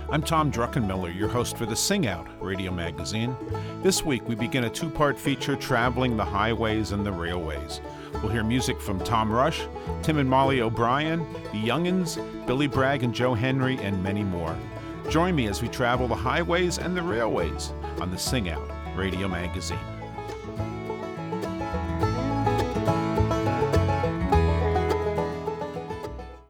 I'm Tom Druckenmiller, your host for the Sing Out radio magazine. This week we begin a two-part feature traveling the highways and the railways. We'll hear music from Tom Rush, Tim and Molly O'Brien, The Young'uns, Billy Bragg and Joe Henry, and many more. Join me as we travel the highways and the railways on the Sing Out radio magazine.